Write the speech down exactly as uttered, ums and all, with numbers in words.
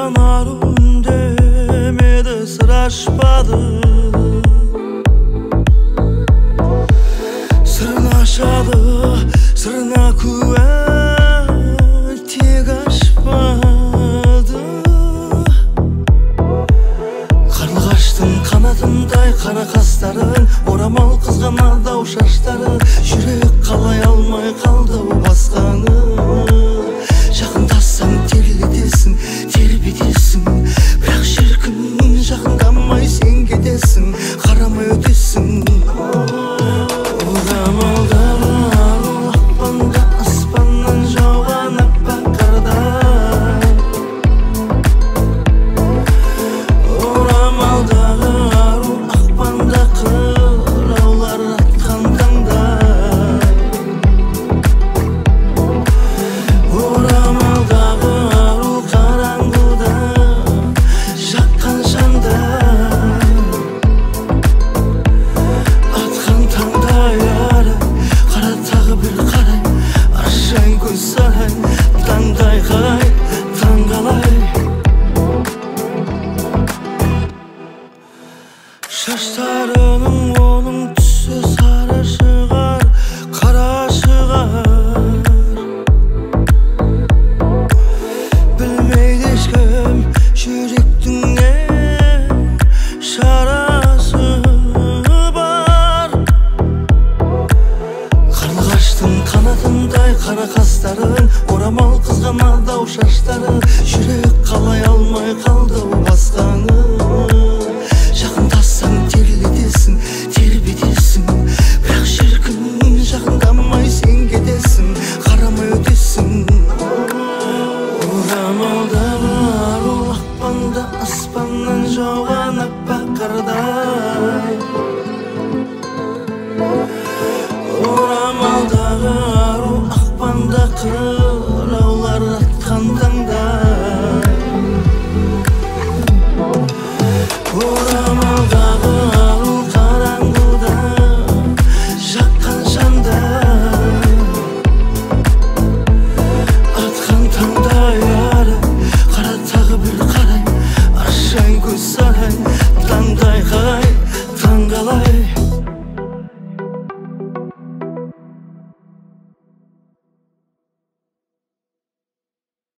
Arу ündemedi, sır açmadı. Sırrını aşadı, sırrına kuvvet tek açmadı. Karlıqaştın kanatınday kara kasların, oramal kızganarda o şaşların. Yürek kalay almay kaldı o baskanı. Жақындасаң терілетесің, тербетесің, бірақ шіркін жақындамай сен кетесің, қарамай өтесің. Орамалдар ару ақпанда, аспаннан жауған аппақ қардай. Орамалдағы ару ақпанда, қыраулар атқан таңдай. Орамалдағы ару қараңғыда жаққан жандай. Атқан таңдай ары, қара тағы бір қарай, ашайын көз сарай, таңдай қарай, таңғалай. Шаштарының оның түсі сары шығар, қара шығар. Білмейді ешкім жүректің не шарасы бар. Қарлығаштың қанатындай қара қастарын, орамал қызғанады ау шаштарын. Жүрек қалай алмай қалды басқаны.